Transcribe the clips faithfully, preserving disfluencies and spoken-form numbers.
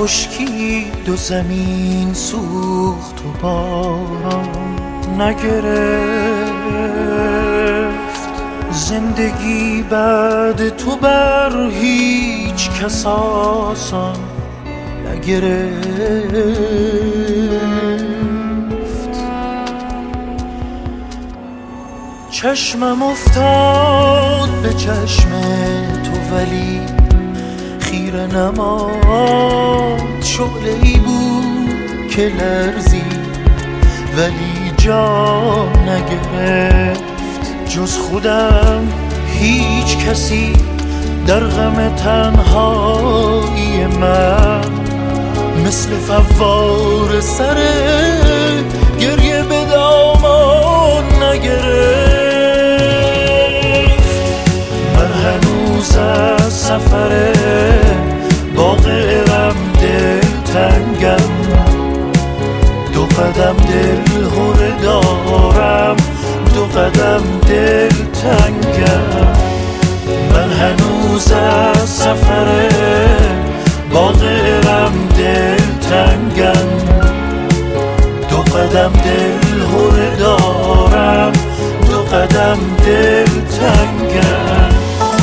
خشکید و زمین سوخت و باران نگرفت. زندگی بعد تو بر هیچ کس آسان نگرفت. چشمم افتاد به چشم تو ولی خیره نماد. شعله‌ای بود که لرزید ولی جا نگرفت. جز خودم هیچ کسی در غم تنهایی من مثل فوار سر گریه به دامان نگرفت. من هنوز از سفر باغ ارم دلتنگم. دو قدم دل هره دارم، دو قدم دلتنگم. من هنوز از سفر باغ ارم دلتنگم. دو قدم دل هره دارم، دو قدم دلتنگم.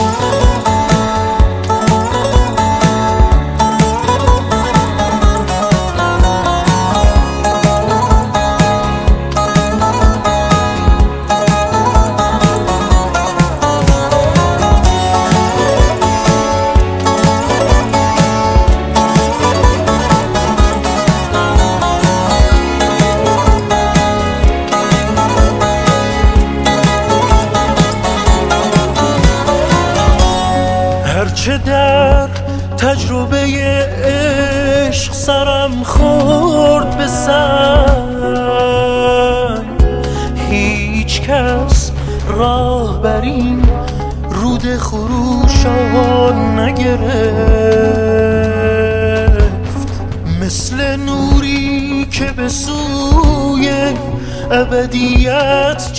هرچه در تجربه عشق سرم خورد به سنگ، هیچ کس راه بر این رود خروشان نگرفت. مثل نوری که به سوی ابدیت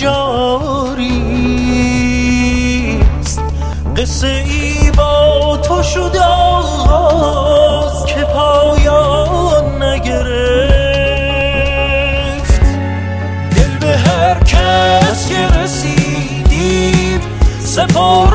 جاری است، قصه ای با تو شد آغاز که پایان نگرفت. دل به هر کس که رسیدیم سپار